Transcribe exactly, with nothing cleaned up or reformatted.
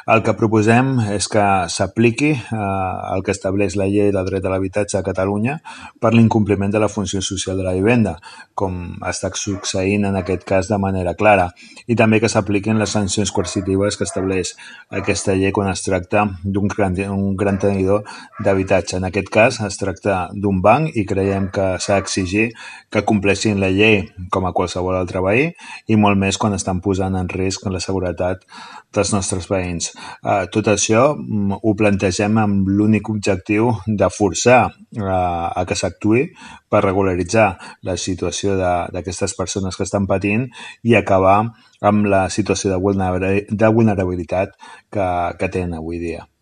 El que proposem és que s'apliqui eh, el que estableix la llei del dret a l'habitatge a Catalunya per l'incompliment de la funció social de la vivenda, com està succeint en aquest cas de manera clara, i també que s'apliquin les sancions coercitives que estableix aquesta llei quan es tracta d'un gran, un gran tenidor d'habitatge. En aquest cas es tracta d'un banc i creiem que s'ha d'exigir que compleixin la llei com a qualsevol altre veí i molt més quan estan posant en risc la seguretat dels nostres veïns. Uh, tot això um, ho plantegem amb l'únic objectiu de forçar uh, a que s'actuï per regularitzar la situació d'aquestes persones que estan patint i acabar amb la situació de vulnerabilitat que, que tenen avui dia.